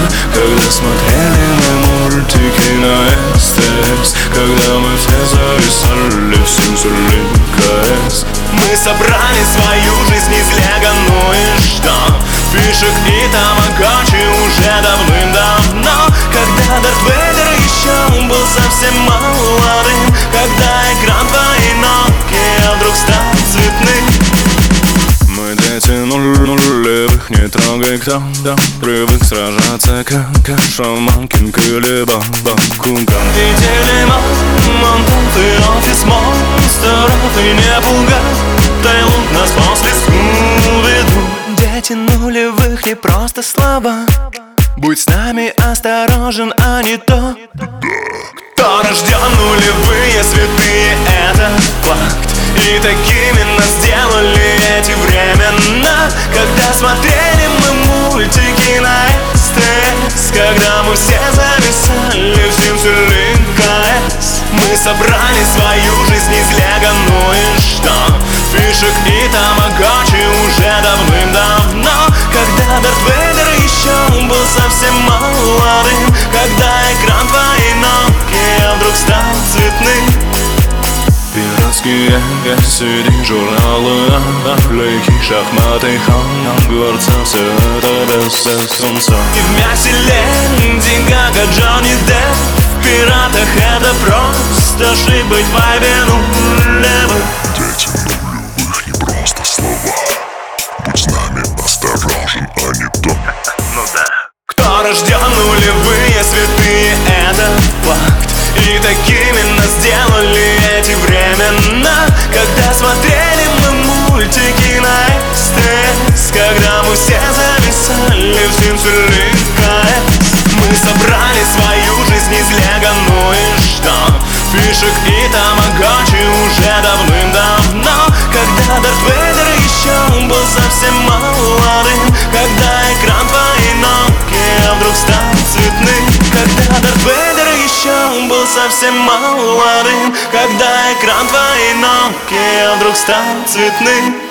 когда смотрели мы мультики на СТС, когда мы все зависали в Симсулин КС. Мы собрали свою жизнь из лего, ну и что? Фишек и тамагочи уже давным-давно, когда Дарт Вейдер еще был совсем молодым, когда экран твоей Nokia вдруг стал цветным. Мы дети нулевых, не трогай, кто там привык сражаться, как шаманкин или бабакуган. Видели монтов и офис монстров, и не пугай, Таиланд нас после Скуби-Ду. Дети нулевых не просто слова, будь с нами осторожен, а не то. Кто рожден нулевые святые, это факт, и такими нас сделали эти времена, когда смотрели мы мультики на СТС, когда мы все зависали в Симсулин КС. Мы собрали свою жизнь из лего, ну и что? Фишек и тамагочи уже давным-давно, когда Дарт Вейдер еще был совсем молодым, когда экран твоей Nokia вдруг стал цветным. Пиратские CD, журналы, наклейки, шахматы, Хогвартса, все это без солнца. И вместе Леди Гага, Джонни Депп в пиратах это просто жить, быть в вайбе нулевых. Дети нулевых не просто слова, будь с нами осторожен, а не то. Ну да. Кто рожден нулевые святые, это факт, и такими нас сделали эти времена, когда смотрели мы мультики на СТС, когда мы все зависали в Симсулин КС. Мы собрали свою жизнь из лего, ну и что? Фишек и тамагочи уже давным-давно, когда Дарт Вейдер еще был совсем молодым, когда экран твоей Nokia вдруг стал цветным, когда Дарт Вейдер еще был совсем молодым, когда экран твоей Nokia вдруг стал цветным.